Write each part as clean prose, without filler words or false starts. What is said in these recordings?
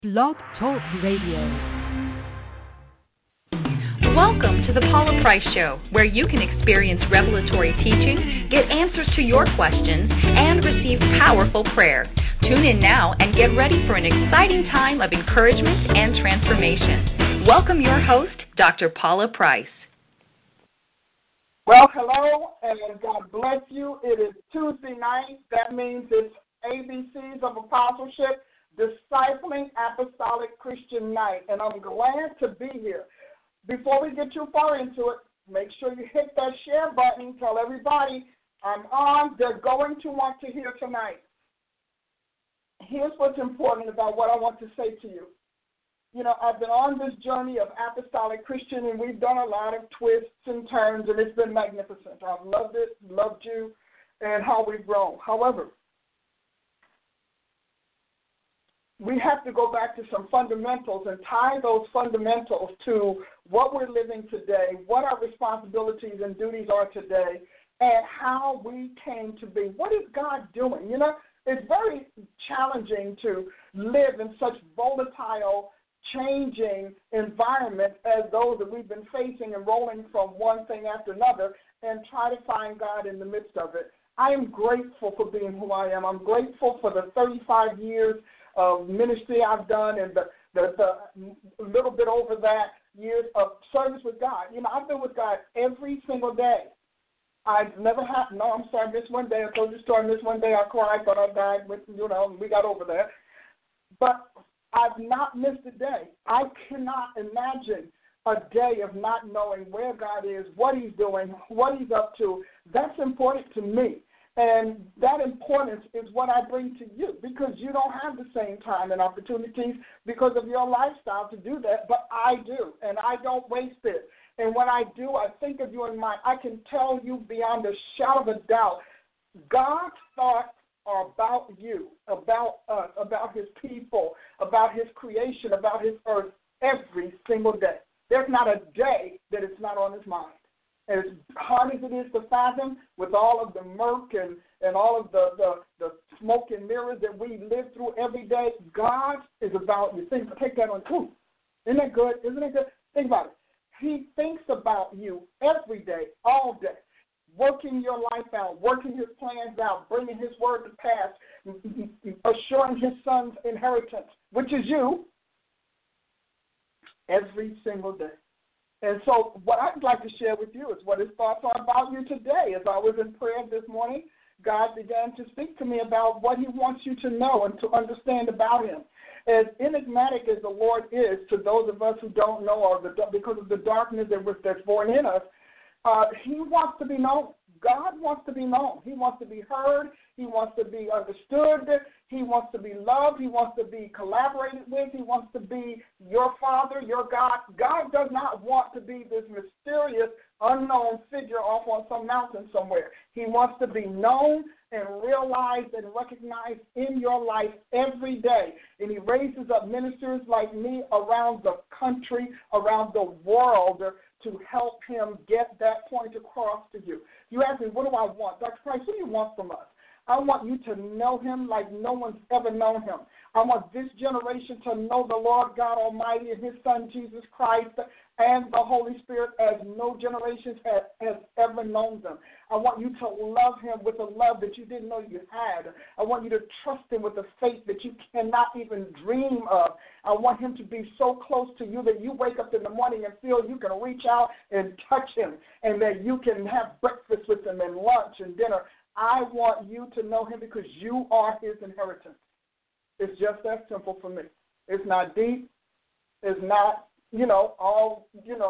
Blog Talk Radio. Welcome to the Paula Price Show, where you can experience revelatory teaching, get answers to your questions, and receive powerful prayer. Tune in now and get ready for an exciting time of encouragement and transformation. Welcome your host, Dr. Paula Price. Well, hello, and God bless you. It is Tuesday night. That means it's ABCs of Apostleship, Discipling Apostolic Christian Night, and I'm glad to be here. Before we get too far into it, make sure you hit that share button. Tell everybody I'm on. They're going to want to hear tonight. Here's what's important about what I want to say to you. You know, I've been on this journey of apostolic Christian, and we've done a lot of twists and turns, and it's been magnificent. I've loved it, loved you, and how we've grown. However, we have to go back to some fundamentals and tie those fundamentals to what we're living today, what our responsibilities and duties are today, and how we came to be. What is God doing? You know, it's very challenging to live in such volatile, changing environment as those that we've been facing and rolling from one thing after another and try to find God in the midst of it. I am grateful for being who I am. I'm grateful for the 35 years of ministry I've done and the little bit over that years of service with God. You know, I've been with God every single day. I've never had, I missed one day. I told you the story, I missed one day. I cried, thought I died, we got over that. But I've not missed a day. I cannot imagine a day of not knowing where God is, what He's doing, what He's up to. That's important to me. And that importance is what I bring to you because you don't have the same time and opportunities because of your lifestyle to do that, but I do, and I don't waste it. And when I do, I think of you in mind. I can tell you beyond a shadow of a doubt, God's thoughts are about you, about us, about His people, about His creation, about His earth every single day. There's not a day that it's not on His mind. As hard as it is to fathom, with all of the murk and all of the smoke and mirrors that we live through every day, God is about you. Take that on too. Isn't that good? Isn't it good? Think about it. He thinks about you every day, all day, working your life out, working His plans out, bringing His word to pass, assuring His Son's inheritance, which is you, every single day. And so what I'd like to share with you is what His thoughts are about you today. As I was in prayer this morning, God began to speak to me about what He wants you to know and to understand about Him. As enigmatic as the Lord is to those of us who don't know or because of the darkness that's born in us, He wants to be known. God wants to be known. He wants to be heard. He wants to be understood. He wants to be loved. He wants to be collaborated with. He wants to be your Father, your God. God does not want to be this mysterious, unknown figure off on some mountain somewhere. He wants to be known and realized and recognized in your life every day. And He raises up ministers like me around the country, around the world, to help Him get that point across to you. You ask me, what do I want? Dr. Price, what do you want from us? I want you to know Him like no one's ever known Him. I want this generation to know the Lord God Almighty and His Son, Jesus Christ, and the Holy Spirit as no generation has ever known them. I want you to love Him with a love that you didn't know you had. I want you to trust Him with a faith that you cannot even dream of. I want Him to be so close to you that you wake up in the morning and feel you can reach out and touch Him and that you can have breakfast with Him and lunch and dinner. I want you to know Him because you are His inheritance. It's just that simple for me. It's not deep. It's not, all,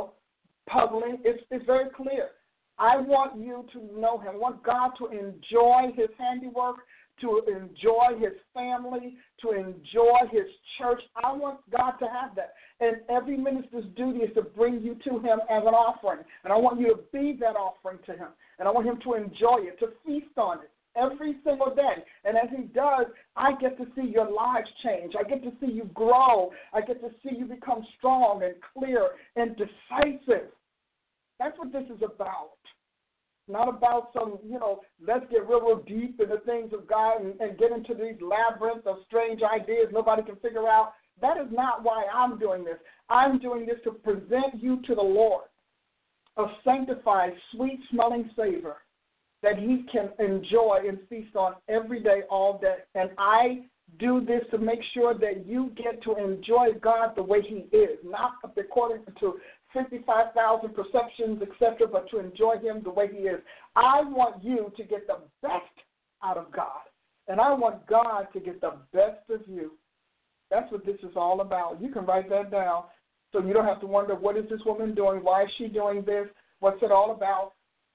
puzzling. It's very clear. I want you to know Him. I want God to enjoy His handiwork, to enjoy His family, to enjoy His church. I want God to have that. And every minister's duty is to bring you to Him as an offering. And I want you to be that offering to Him. And I want Him to enjoy it, to feast on it every single day. And as He does, I get to see your lives change. I get to see you grow. I get to see you become strong and clear and decisive. That's what this is about. Not about some, let's get real deep in the things of God and get into these labyrinths of strange ideas nobody can figure out. That is not why I'm doing this. I'm doing this to present you to the Lord, a sanctified, sweet-smelling savor that he can enjoy and feast on every day, all day. And I do this to make sure that you get to enjoy God the way he is, not according to 55,000 perceptions, etc., but to enjoy him the way he is. I want you to get the best out of God, and I want God to get the best of you. That's what this is all about. You can write that down so you don't have to wonder, what is this woman doing? Why is she doing this? What's it all about?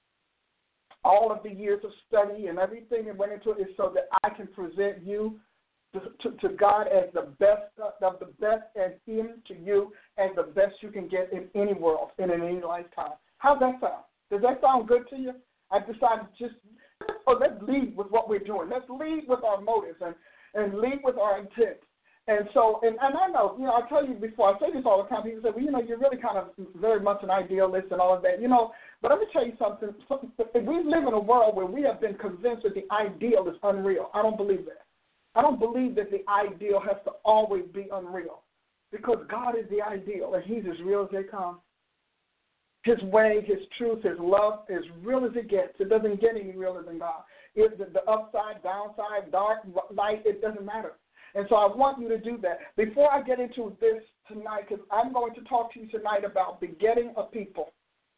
All of the years of study and everything that went into it is so that I can present you to God as the best of the best, and him to you as the best you can get in any world and in any lifetime. How's that sound? Does that sound good to you? I decided let's lead with what we're doing. Let's lead with our motives and lead with our intent. And so, and I know, I tell you before, I say this all the time, people say, well, you're really kind of very much an idealist and all of that, but let me tell you something. We live in a world where we have been convinced that the ideal is unreal. I don't believe that. I don't believe that the ideal has to always be unreal, because God is the ideal, and he's as real as they come. His way, his truth, his love, as real as it gets. It doesn't get any realer than God. It's the upside, downside, dark, light, it doesn't matter. And so I want you to do that. Before I get into this tonight, because I'm going to talk to you tonight about begetting a people.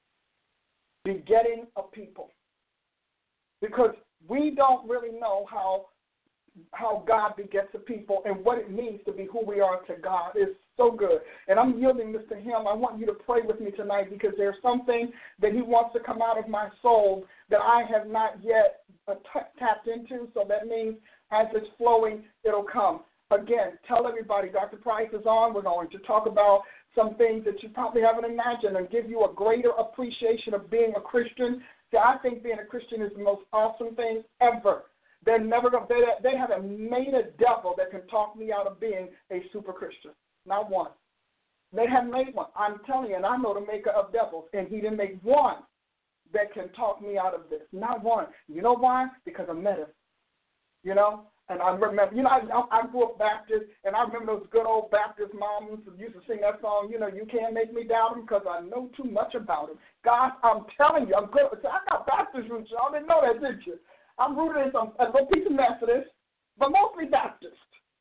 Begetting a people. Because we don't really know how God begets a people and what it means to be who we are to God. It's so good. And I'm yielding this to him. I want you to pray with me tonight, because there's something that he wants to come out of my soul that I have not yet tapped into. So that means as it's flowing, it'll come. Again, tell everybody Dr. Price is on. We're going to talk about some things that you probably haven't imagined and give you a greater appreciation of being a Christian. See, I think being a Christian is the most awesome thing ever. They're never going. They haven't made a devil that can talk me out of being a super Christian. Not one. They haven't made one. I'm telling you, and I know the maker of devils, and he didn't make one that can talk me out of this. Not one. You know why? Because I met him. And I remember, I grew up Baptist, and I remember those good old Baptist moms who used to sing that song, you can't make me doubt him because I know too much about him. God, I'm telling you, I'm good. I got Baptist roots. Y'all didn't know that, did you? I'm rooted in a little piece of Methodist, but mostly Baptist.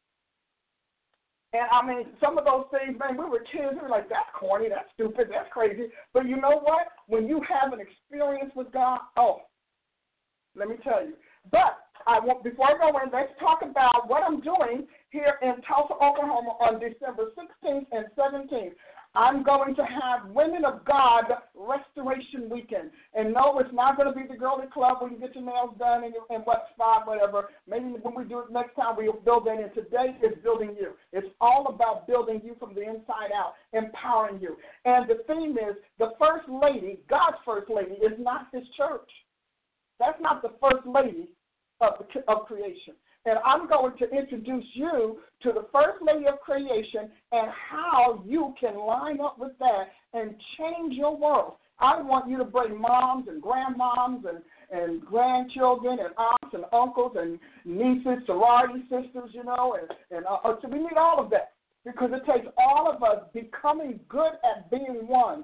And, some of those things, man, we were kids. We were like, that's corny, that's stupid, that's crazy. But you know what? When you have an experience with God, let me tell you. But before I go in, let's talk about what I'm doing here in Tulsa, Oklahoma on December 16th and 17th. I'm going to have Women of God Restoration Weekend. And no, it's not going to be the girly club where you get your nails done in what spot, whatever. Maybe when we do it next time, we'll build that in. Today is building you. It's all about building you from the inside out, empowering you. And the theme is the first lady, God's first lady, is not his church. That's not the first lady of creation. And I'm going to introduce you to the first lady of creation and how you can line up with that and change your world. I want you to bring moms and grandmoms and grandchildren and aunts and uncles and nieces, sorority sisters, so we need all of that, because it takes all of us becoming good at being one.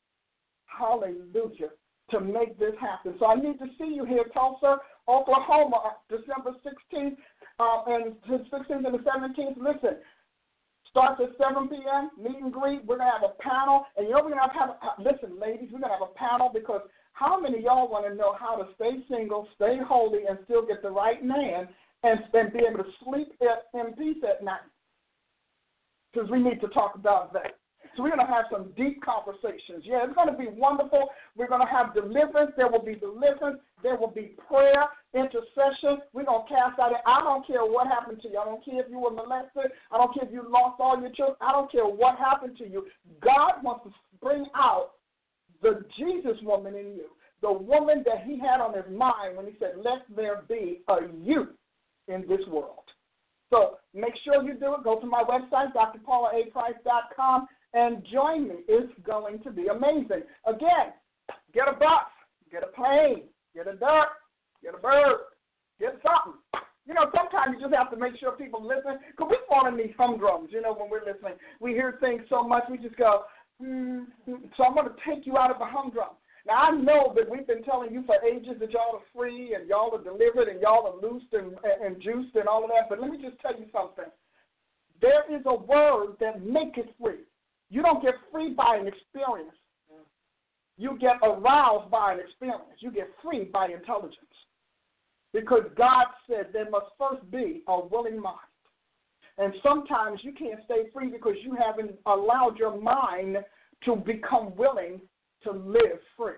Hallelujah. To make this happen. So I need to see you here, Tulsa, Oklahoma, December 16th and the 16th and the 17th. Listen, starts at 7 p.m., meet and greet. We're going to have a panel. And we're going to have listen, ladies, we're going to have a panel, because how many of y'all want to know how to stay single, stay holy, and still get the right man and be able to sleep in peace at night? Because we need to talk about that. So we're going to have some deep conversations. Yeah, it's going to be wonderful. We're going to have deliverance. There will be deliverance. There will be prayer, intercession. We're going to cast out. I don't care what happened to you. I don't care if you were molested. I don't care if you lost all your children. I don't care what happened to you. God wants to bring out the Jesus woman in you, the woman that he had on his mind when he said, let there be a you in this world. So make sure you do it. Go to my website, drpaulaaprice.com. and join me. It's going to be amazing. Again, get a bus, get a plane, get a duck, get a bird, get something. You know, sometimes you just have to make sure people listen, because we fall in these humdrums, you know, when we're listening. We hear things so much, we just go, So I'm going to take you out of the humdrum. Now, I know that we've been telling you for ages that y'all are free and y'all are delivered and y'all are loosed and juiced and all of that, but let me just tell you something. There is a word that maketh free. You don't get free by an experience. You get aroused by an experience. You get free by intelligence. Because God said there must first be a willing mind. And sometimes you can't stay free because you haven't allowed your mind to become willing to live free.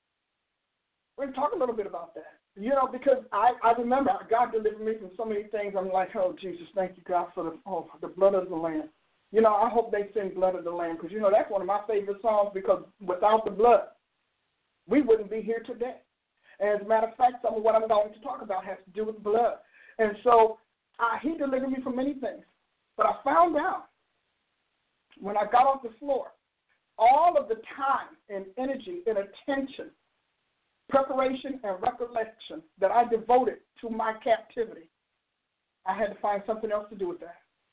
We're going to talk a little bit about that. You know, because I remember God delivered me from so many things. I'm like, oh, Jesus, thank you, God, for the blood of the Lamb. You know, I hope they sing Blood of the Lamb because, you know, that's one of my favorite songs because without the blood, we wouldn't be here today. And as a matter of fact, some of what I'm going to talk about has to do with blood. And so he delivered me from many things. But I found out when I got off the floor, all of the time and energy and attention, preparation and recollection that I devoted to my captivity, I had to find something else to do with that.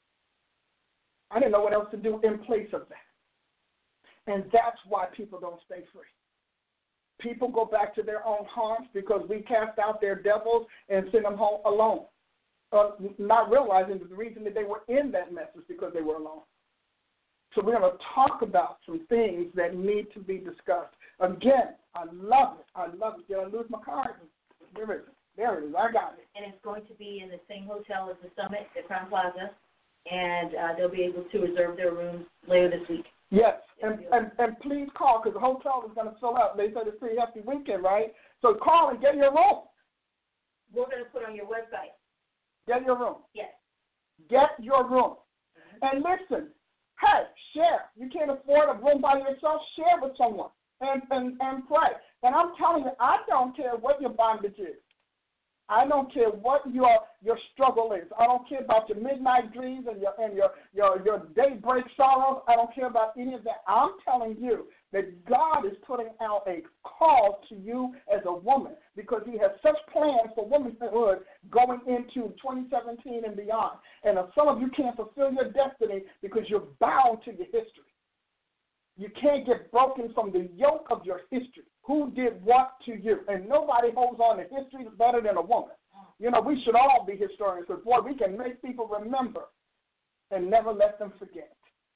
I didn't know what else to do in place of that. And that's why people don't stay free. People go back to their own haunts because we cast out their devils and send them home alone, not realizing that the reason that they were in that mess is because they were alone. So we're going to talk about some things that need to be discussed. Again, I love it. I love it. Did I lose my card? There it is. There it is. I got it. And it's going to be in the same hotel as the Summit, the Crown Plaza, and they'll be able to reserve their rooms later this week. Yes, and please call because the hotel is going to fill up. They said it's a pretty hefty weekend, right? So call and get your room. We're going to put on your website. Get your room. Yes. Get your room. And listen, hey, share. You can't afford a room by yourself, share with someone and pray. And I'm telling you, I don't care what your bondage is. I don't care what your struggle is. I don't care about your midnight dreams and your daybreak sorrows. I don't care about any of that. I'm telling you that God is putting out a call to you as a woman because he has such plans for womanhood going into 2017 and beyond. And some of you can't fulfill your destiny because you're bound to your history. You can't get broken from the yoke of your history. Who did what to you? And nobody holds on to history better than a woman. You know, we should all be historians because, boy, we can make people remember and never let them forget.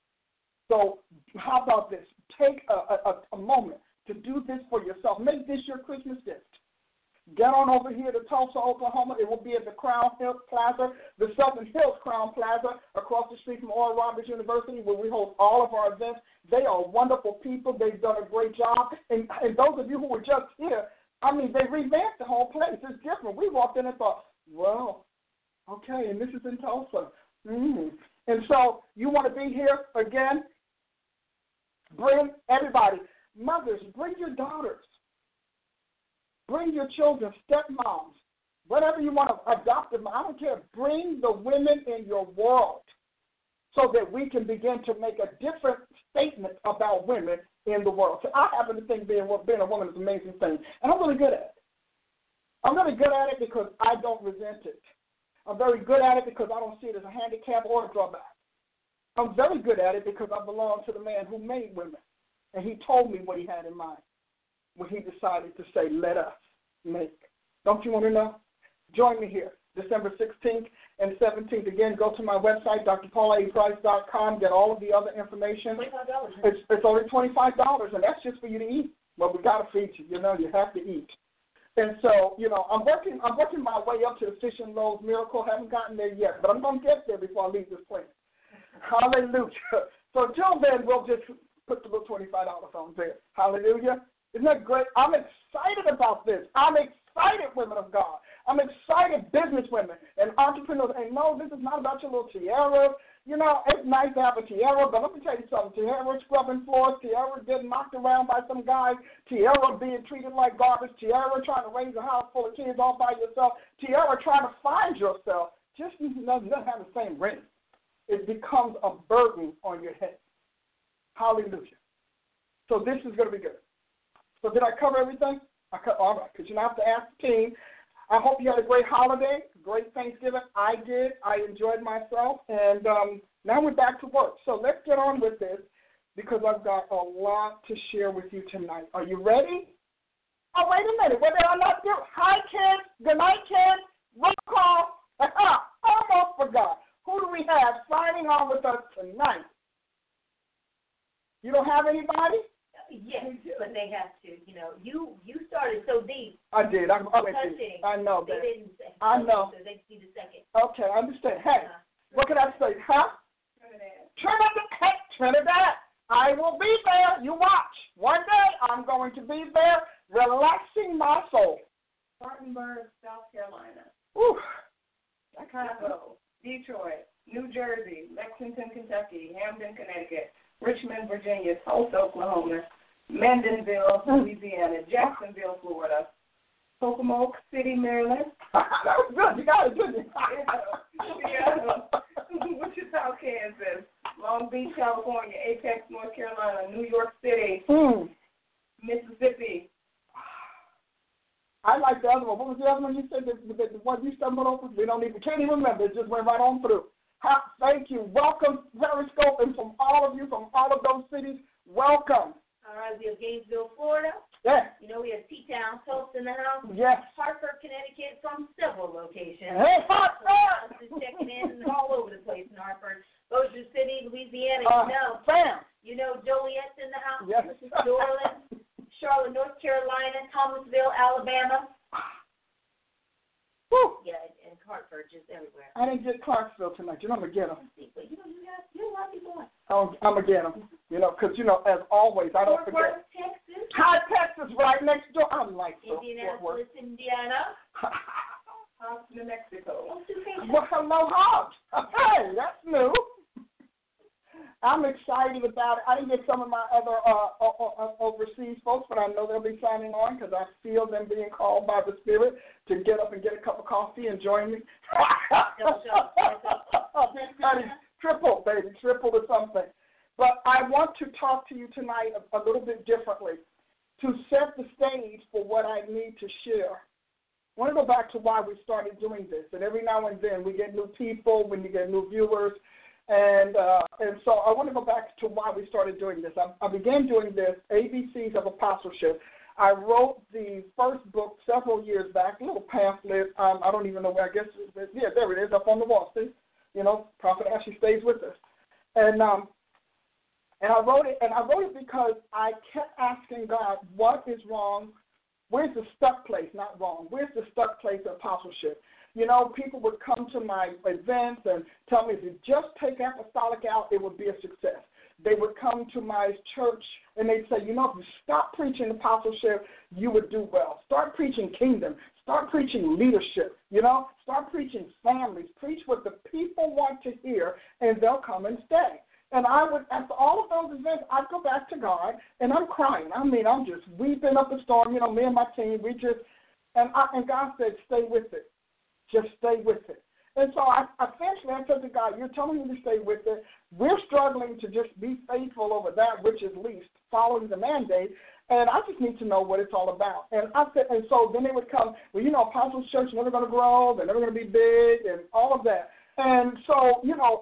So how about this? Take a moment to do this for yourself. Make this your Christmas gift. Get on over here to Tulsa, Oklahoma. It will be at the Crown Hills Plaza, the Southern Hills Crown Plaza, across the street from Oral Roberts University, where we hold all of our events. They are wonderful people. They've done a great job. And those of you who were just here, I mean, they revamped the whole place. It's different. We walked in and thought, well, okay, and this is in Tulsa. And so you want to be here again? Bring everybody. Mothers, bring your daughters. Bring your children, stepmoms, whatever you want to adopt them. I don't care. Bring the women in your world so that we can begin to make a different statement about women in the world. So I happen to think being a woman is an amazing thing, and I'm really good at it. I'm really good at it because I don't resent it. I'm very good at it because I don't see it as a handicap or a drawback. I'm very good at it because I belong to the man who made women, and he told me what he had in mind when he decided to say, let us make. Don't you want to know? Join me here, December 16th and 17th. Again, go to my website, drpaulaaprice.com, get all of the other information. $25. It's only $25, and that's just for you to eat. Well, we got to feed you. You know, you have to eat. And so, you know, I'm working my way up to the Fish and Loaves miracle. Haven't gotten there yet, but I'm going to get there before I leave this place. Hallelujah. So until then, we'll just put the little $25 on there. Hallelujah. Isn't that great? I'm excited about this. I'm excited, women of God. I'm excited, business women and entrepreneurs. And no, this is not about your little tiara. You know, it's nice to have a tiara, but let me tell you something. Tiara scrubbing floors, tiara getting knocked around by some guys, tiara being treated like garbage, tiara trying to raise a house full of kids all by yourself, tiara trying to find yourself just doesn't have the same ring. It becomes a burden on your head. Hallelujah. So this is going to be good. So did I cover everything? All right, because you don't have to ask the team. I hope you had a great holiday, great Thanksgiving. I did. I enjoyed myself. And now we're back to work. So let's get on with this because I've got a lot to share with you tonight. Are you ready? Oh, wait a minute. What did I not do? Hi, kids. Good night, kids. Roll call. Almost forgot. Who do we have signing on with us tonight? You don't have anybody? Yes, but they have to. You know, you started so deep. I did. I know that. They didn't say. I know. So they need a second. Okay, I understand. Hey, what can I say? Huh? Trinidad. I will be there. You watch. One day I'm going to be there, relaxing my soul. Spartanburg, South Carolina. Whew. Chicago, Detroit, New Jersey, Lexington, Kentucky, Hamden, Connecticut, Richmond, Virginia, Tulsa, Oklahoma, Mendenville, Louisiana, Jacksonville, Florida, Pocomoke City, Maryland. That was good. You got it, didn't you? Wichita, Kansas, Long Beach, California, Apex, North Carolina, New York City, Mississippi. I like the other one. What was the other one you said? The one you stumbled over? We can't even remember. It just went right on through. Thank you. Welcome, Periscope, and from all of you from all of those cities, welcome. All right, we have Gainesville, Florida. Yeah. You know, we have T-Town, Tulsa in the house. Yes. Hartford, Connecticut, from several locations. Hey, Hartford! Just checking in all over the place in Hartford. Bossier City, Louisiana, Sam. You know, Joliet's in the house. Yes. New Orleans, Charlotte, North Carolina, Thomasville, Alabama. Woo. Yeah, and Hartford, just everywhere. I didn't get Clarksville tonight. You know, I'm going to get them. But, you know, you love me, boy. I'm going to get them. You know, because, you know, as always, I don't Fort forget. Worth, Texas. Hi, Texas, right next door. I'm like Fort Worth. Indianapolis, Indiana. Hobbs, New Mexico. Well, hello, Hobbs. Hey, that's new. I'm excited about it. I didn't get some of my other overseas folks, but I know they'll be signing on because I feel them being called by the Spirit to get up and get a cup of coffee and join me. Triple, baby, triple or something. But I want to talk to you tonight a little bit differently to set the stage for what I need to share. I want to go back to why we started doing this. And every now and then we get new people, when you get new viewers. And so I want to go back to why we started doing this. I began doing this, ABCs of Apostleship. I wrote the first book several years back, a little pamphlet. I don't even know where, I guess, yeah, there it is, up on the wall. See, you know, Prophet Ashley stays with us. And I wrote it because I kept asking God, what is wrong? Where's the stuck place? Not wrong. Where's the stuck place of apostleship? You know, people would come to my events and tell me if you just take apostolic out, it would be a success. They would come to my church and they'd say, you know, if you stop preaching apostleship, you would do well. Start preaching kingdom. Start preaching leadership. You know, start preaching families. Preach what the people want to hear, and they'll come and stay. And I would, after all of those events, I'd go back to God, and I'm crying. I mean, I'm just weeping up a storm. You know, me and my team, and God said, stay with it. Just stay with it. And so I said to God, you're telling me to stay with it. We're struggling to just be faithful over that which is least, following the mandate, and I just need to know what it's all about. And I said, and so then they would come, well, you know, Apostles Church, never going to grow, they're never going to be big, and all of that. And so, you know,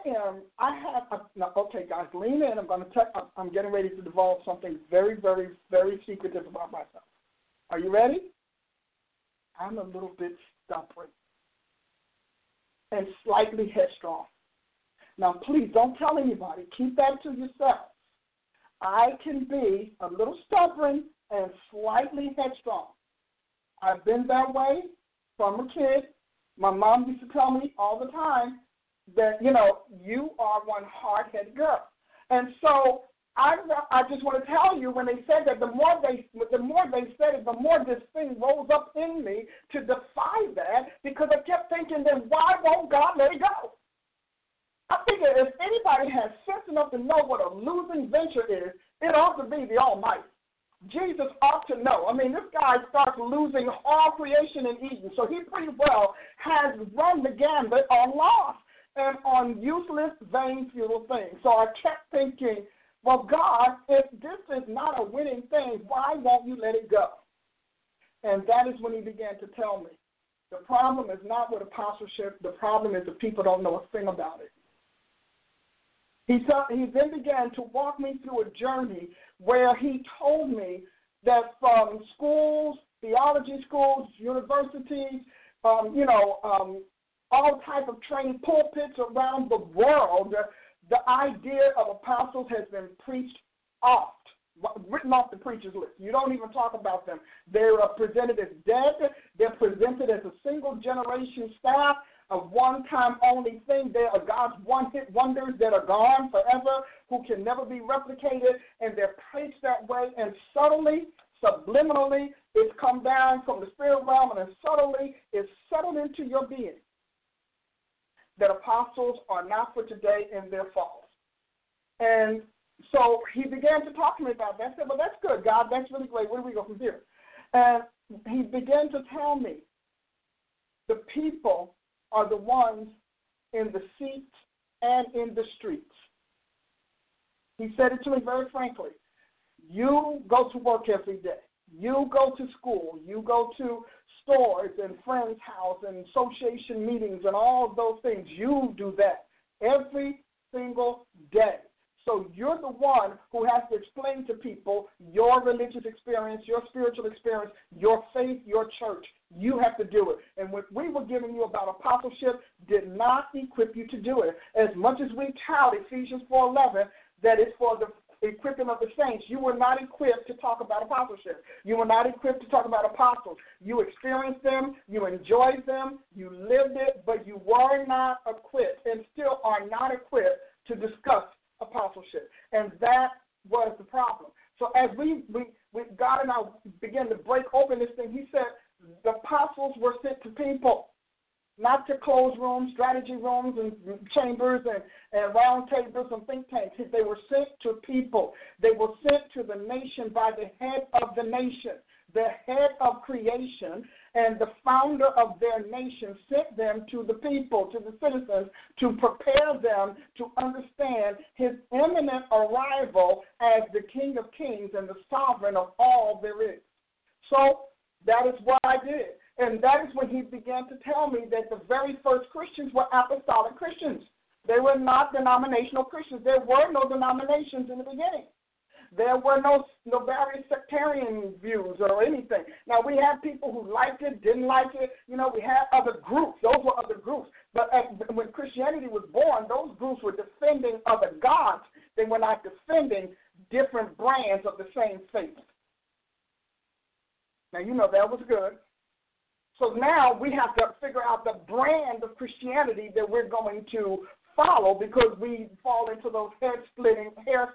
okay, guys, lean in. I'm getting ready to divulge something very, very, very secretive about myself. Are you ready? I'm a little bit stubborn and slightly headstrong. Now, please don't tell anybody. Keep that to yourself. I can be a little stubborn and slightly headstrong. I've been that way from a kid. My mom used to tell me all the time that, you know, you are one hard-headed girl. And so I just want to tell you, when they said that, the more they said it, the more this thing rose up in me to defy that, because I kept thinking, then why won't God let it go? I figure if anybody has sense enough to know what a losing venture is, it ought to be the Almighty. Jesus ought to know. I mean, this guy starts losing all creation in Eden, so he pretty well has run the gambit on loss and on useless, vain, futile things. So I kept thinking, well, God, if this is not a winning thing, why won't you let it go? And that is when he began to tell me. The problem is not with apostleship. The problem is the people don't know a thing about it. He then began to walk me through a journey where he told me that from schools, theology schools, universities, all type of training pulpits around the world, the idea of apostles has been preached off, written off the preacher's list. You don't even talk about them. They're presented as dead. They're presented as a single generation staff, a one-time only thing. They are God's one-hit wonders that are gone forever, who can never be replicated, and they're preached that way. And subtly, subliminally, it's come down from the spirit realm, and subtly, it's settled into your being that apostles are not for today and they're false. And so he began to talk to me about that. I said, well, that's good, God. That's really great. Where do we go from here? And he began to tell me the people are the ones in the seats and in the streets. He said it to me very frankly. You go to work every day. You go to school. You go to stores and friends' house and association meetings and all of those things. You do that every single day. So you're the one who has to explain to people your religious experience, your spiritual experience, your faith, your church. You have to do it. And what we were giving you about apostleship did not equip you to do it. As much as we tout Ephesians 4:11, that it's for the equipping of the saints, you were not equipped to talk about apostleship. You were not equipped to talk about apostles. You experienced them, you enjoyed them, you lived it, but you were not equipped and still are not equipped to discuss apostleship. And that was the problem. So as we God and I began to break open this thing, he said the apostles were sent to people, not to closed rooms, strategy rooms, and chambers, and round tables and think tanks. They were sent to people. They were sent to the nation by the head of the nation, the head of creation, and the founder of their nation sent them to the people, to the citizens, to prepare them to understand his imminent arrival as the King of Kings and the sovereign of all there is. So that is what I did. And that is when he began to tell me that the very first Christians were apostolic Christians. They were not denominational Christians. There were no denominations in the beginning. There were no various sectarian views or anything. Now, we had people who liked it, didn't like it. We had other groups. Those were other groups. But when Christianity was born, those groups were defending other gods. They were not defending different brands of the same faith. Now, that was good. So now we have to figure out the brand of Christianity that we're going to follow, because we fall into those hair-splitting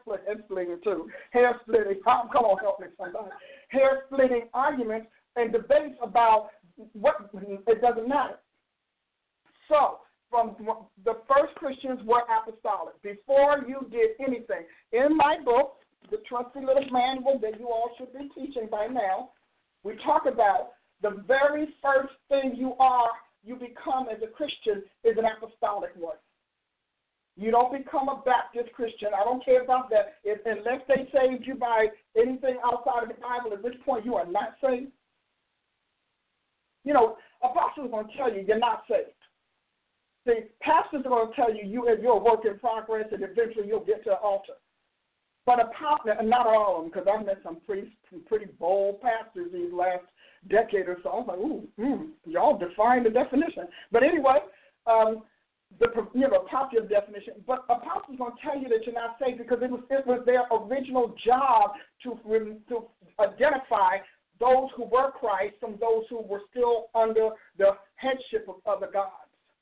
arguments and debates about what it doesn't matter. So from the first Christians were apostolic. Before you did anything, in my book, the trusty little manual that you all should be teaching by now, we talk about the very first thing you become as a Christian is an apostolic one. You don't become a Baptist Christian. I don't care about that. Unless they saved you by anything outside of the Bible, at this point you are not saved. Apostles are going to tell you you're not saved. See, pastors are going to tell you you're a work in progress and eventually you'll get to the altar. But not all of them, because I've met some pretty bold pastors these last decade or so. I was like, y'all define the definition. But anyway, the popular definition. But apostles going to tell you that you're not saved because it was their original job to identify those who were Christ from those who were still under the headship of other gods.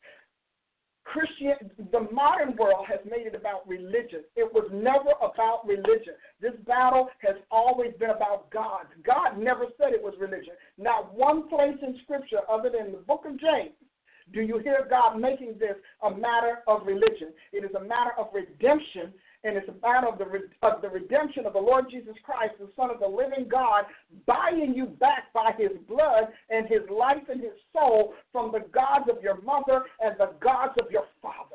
The modern world has made it about religion. It was never about religion. This battle has always been about God. God never said it was religion. Not one place in Scripture other than the book of James do you hear God making this a matter of religion. It is a matter of redemption, and it's a matter of the redemption of the Lord Jesus Christ, the Son of the living God, buying you back by his blood and his life and his soul from the gods of your mother and the gods of your father.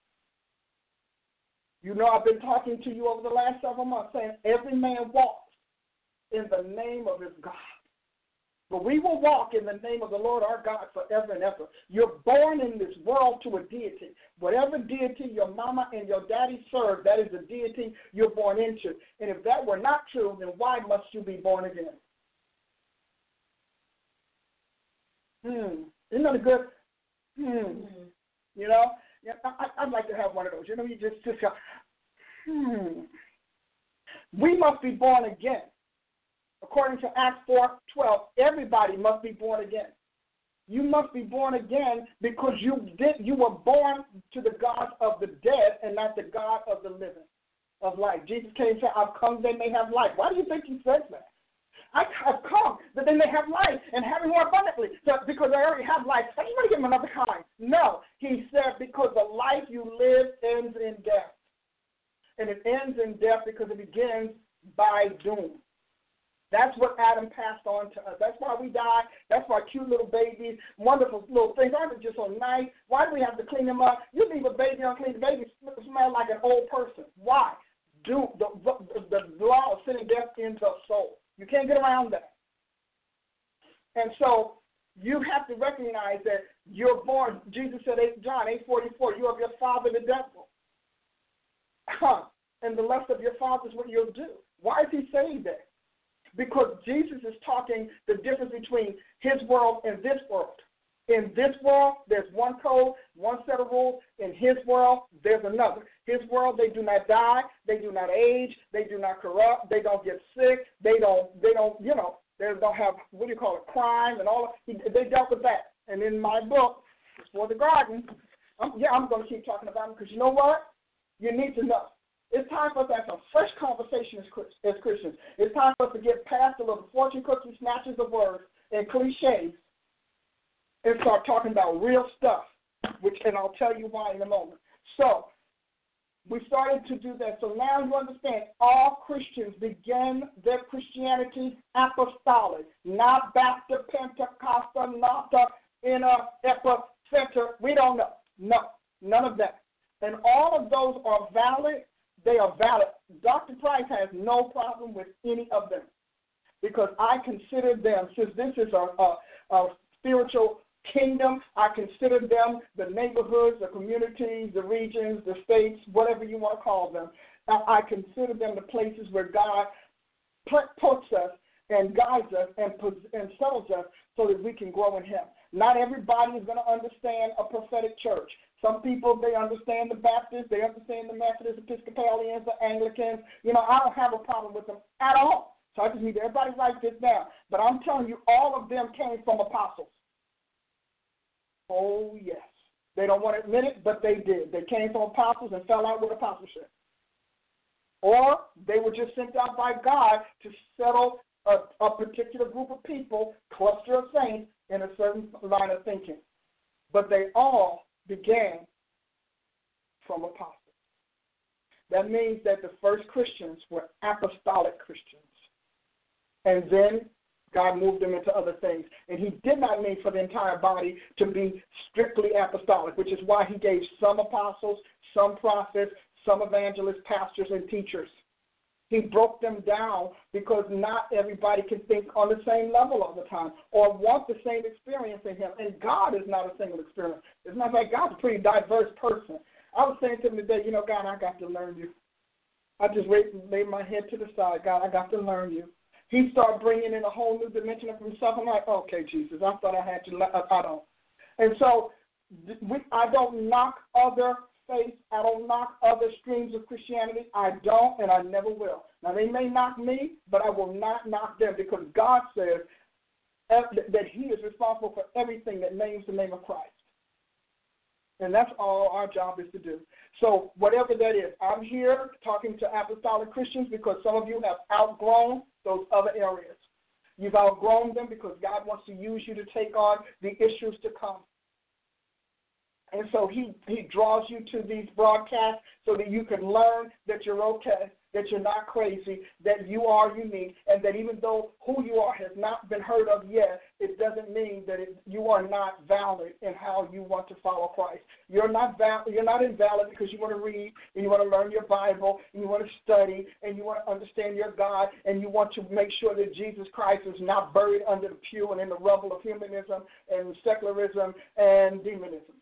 I've been talking to you over the last several months saying every man walks in the name of his God. But we will walk in the name of the Lord our God forever and ever. You're born in this world to a deity. Whatever deity your mama and your daddy serve, that is the deity you're born into. And if that were not true, then why must you be born again? Isn't that a good? You know, yeah, I'd like to have one of those. You know, you just go, We must be born again. According to Acts 4:12, everybody must be born again. You must be born again because you were born to the God of the dead and not the God of the living, of life. Jesus came and said, I've come that they may have life. Why do you think he says that? I have come that they may have life and have it more abundantly. So, because they already have life. So you want to give them another kind? No. He said because the life you live ends in death. And it ends in death because it begins by doom. That's what Adam passed on to us. That's why we die. That's why cute little babies, wonderful little things, aren't they just so nice? Why do we have to clean them up? You leave a baby unclean, the baby smells like an old person. Why? The law of sin and death in the soul. You can't get around that. And so you have to recognize that you're born. Jesus said, John 8:44, you are of your father the devil. And the lust of your father is what you'll do. Why is he saying that? Because Jesus is talking the difference between his world and this world. In this world, there's one code, one set of rules. In his world, there's another. His world, they do not die, they do not age, they do not corrupt, they don't get sick, they don't have, crime and all of, they dealt with that. And in my book, For the Garden, I'm going to keep talking about them because you know what? You need to know. It's time for us to have some fresh conversation as Christians. It's time for us to get past the little fortune cookie snatches of words and cliches and start talking about real stuff, and I'll tell you why in a moment. So we started to do that. So now you understand all Christians begin their Christianity apostolic, not Baptist, Pentecostal, not the inner epicenter. We don't know. No, none of that. And all of those are valid. They are valid. Dr. Price has no problem with any of them because I consider them, since this is a spiritual kingdom, I consider them the neighborhoods, the communities, the regions, the states, whatever you want to call them. I consider them the places where God puts us and guides us and settles us so that we can grow in him. Not everybody is going to understand a prophetic church. Some people, they understand the Baptists, they understand the Methodists, Episcopalians, the Anglicans. I don't have a problem with them at all. So I just need everybody to write this down. But I'm telling you, all of them came from apostles. Oh, yes. They don't want to admit it, but they did. They came from apostles and fell out with apostleship. Or they were just sent out by God to settle a particular group of people, cluster of saints, in a certain line of thinking. But they all began from apostles. That means that the first Christians were apostolic Christians. And then God moved them into other things. And he did not mean for the entire body to be strictly apostolic, which is why he gave some apostles, some prophets, some evangelists, pastors, and teachers. He broke them down because not everybody can think on the same level all the time or want the same experience in him. And God is not a single experience. It's not like God's a pretty diverse person. I was saying to him today, God, I got to learn you. I just laid my head to the side. God, I got to learn you. He started bringing in a whole new dimension of himself. I'm like, okay, Jesus, I thought I had to. I don't. And so I don't knock other faith. I don't knock other streams of Christianity. I don't, and I never will. Now, they may knock me, but I will not knock them because God says that he is responsible for everything that names the name of Christ. And that's all our job is to do. So whatever that is, I'm here talking to apostolic Christians because some of you have outgrown those other areas. You've outgrown them because God wants to use you to take on the issues to come. And so he draws you to these broadcasts so that you can learn that you're okay, that you're not crazy, that you are unique, and that even though who you are has not been heard of yet, it doesn't mean that you are not valid in how you want to follow Christ. You're not invalid because you want to read and you want to learn your Bible and you want to study and you want to understand your God and you want to make sure that Jesus Christ is not buried under the pew and in the rubble of humanism and secularism and demonism.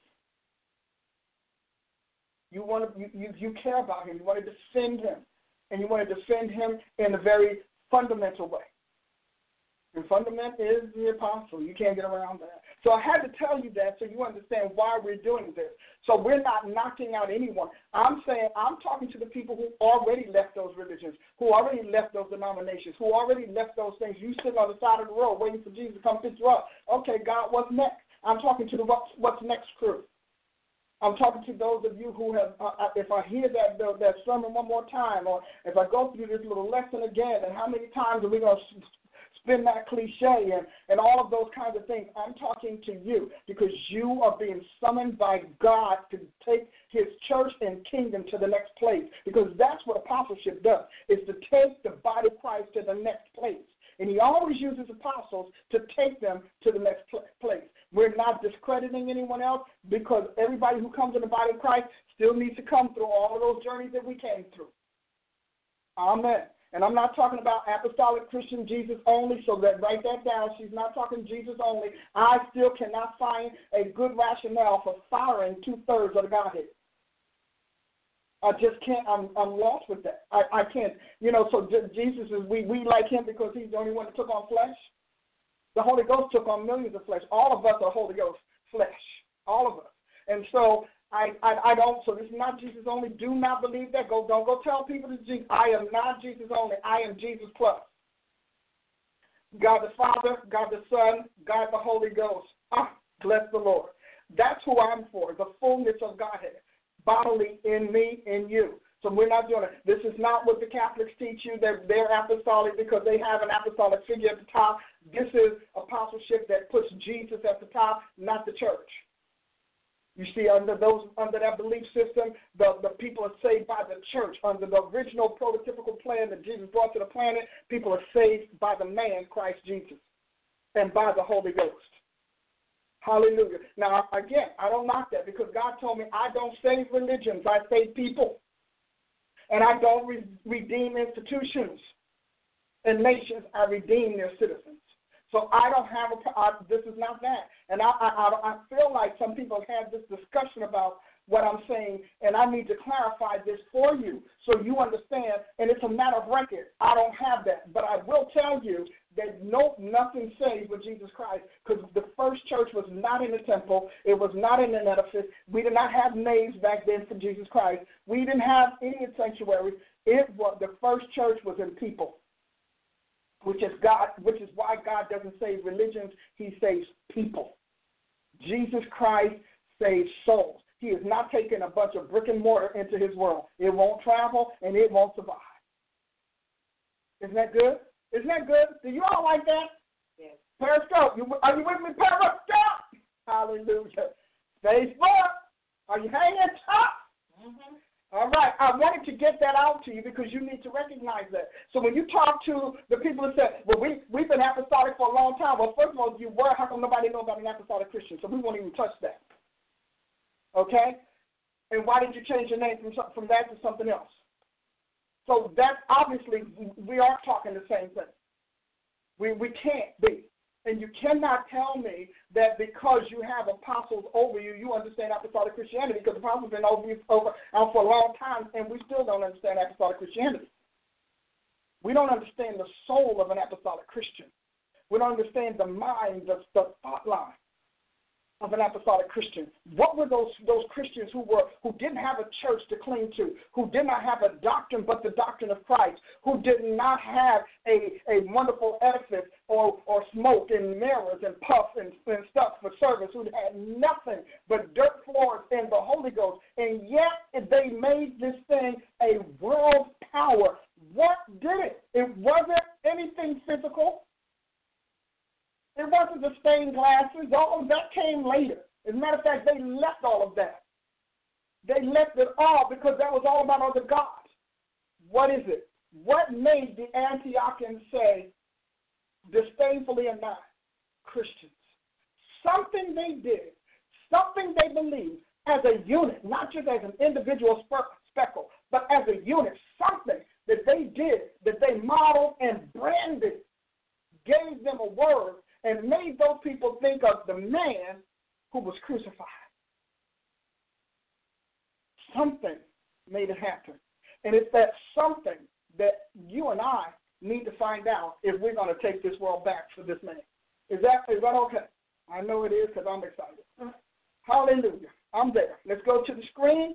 You care about him. You want to defend him. And you want to defend him in a very fundamental way. And fundament is the apostle. You can't get around that. So I had to tell you that so you understand why we're doing this. So we're not knocking out anyone. I'm talking to the people who already left those religions, who already left those denominations, who already left those things. You sitting on the side of the road waiting for Jesus to come pick you up. Okay, God, what's next? I'm talking to the what's next crew. I'm talking to those of you who have, if I hear that sermon one more time, or if I go through this little lesson again, and how many times are we going to spin that cliche and all of those kinds of things, I'm talking to you because you are being summoned by God to take his church and kingdom to the next place, because that's what apostleship does, is to take the body of Christ to the next place. And he always uses apostles to take them to the next place. We're not discrediting anyone else because everybody who comes in the body of Christ still needs to come through all of those journeys that we came through. Amen. And I'm not talking about apostolic Christian Jesus only, so that write that down. She's not talking Jesus only. I still cannot find a good rationale for firing 2/3 of the Godhead. I just can't. I'm lost with that. I can't. So Jesus is, we like him because he's the only one that took on flesh. The Holy Ghost took on millions of flesh. All of us are Holy Ghost flesh. All of us. And so I don't. So this is not Jesus only. Do not believe that. Don't go tell people this is Jesus. I am not Jesus only. I am Jesus plus. God the Father, God the Son, God the Holy Ghost. Bless the Lord. That's who I'm for. The fullness of Godhead. Bodily in me, in you. So we're not doing it. This is not what the Catholics teach you, that they're apostolic because they have an apostolic figure at the top. This is apostleship that puts Jesus at the top, not the church. You see, under that belief system, the people are saved by the church. Under the original prototypical plan that Jesus brought to the planet, people are saved by the man, Christ Jesus, and by the Holy Ghost. Hallelujah. Now, again, I don't knock that because God told me I don't save religions, I save people. And I don't redeem institutions and nations, I redeem their citizens. So I don't have this is not that. And I feel like some people have had this discussion about what I'm saying, and I need to clarify this for you so you understand, and it's a matter of record. I don't have that, but I will tell you that nothing saves but Jesus Christ, because the first church was not in the temple. It was not in an edifice. We did not have names back then for Jesus Christ. We didn't have any sanctuaries. The first church was in people, which is why God doesn't save religions. He saves people. Jesus Christ saves souls. He is not taking a bunch of brick and mortar into his world. It won't travel, and it won't survive. Isn't that good? Isn't that good? Do you all like that? Yes. Periscope. Are you with me, Periscope? Hallelujah. Facebook. Are you hanging top? Mm-hmm. All right. I wanted to get that out to you because you need to recognize that. So when you talk to the people that say, well, we've been apostolic for a long time. Well, first of all, if you were, how come nobody knows about an apostolic Christian? So we won't even touch that. Okay? And why did you change your name from that to something else? So that's obviously, we aren't talking the same thing. We can't be. And you cannot tell me that because you have apostles over you, you understand apostolic Christianity, because the apostles have been over for a long time, and we still don't understand apostolic Christianity. We don't understand the soul of an apostolic Christian. We don't understand the mind, the thought line of an apostolic Christian. What were those Christians who didn't have a church to cling to, who did not have a doctrine but the doctrine of Christ, who did not have a wonderful edifice or smoke and mirrors and puff and stuff for service, who had nothing but dirt floors and the Holy Ghost, and yet they made this thing a world power. What did it? It wasn't anything physical. It wasn't the stained glasses. All of that came later. As a matter of fact, they left all of that. They left it all because that was all about other gods. What is it? What made the Antiochians say, disdainfully or not, Christians? Something they did, something they believed as a unit, not just as an individual speckle, but as a unit, something that they did, that they modeled and branded, gave them a word, and made those people think of the man who was crucified. Something made it happen. And it's that something that you and I need to find out if we're going to take this world back for this man. Is that okay? I know it is because I'm excited. Hallelujah. I'm there. Let's go to the screen.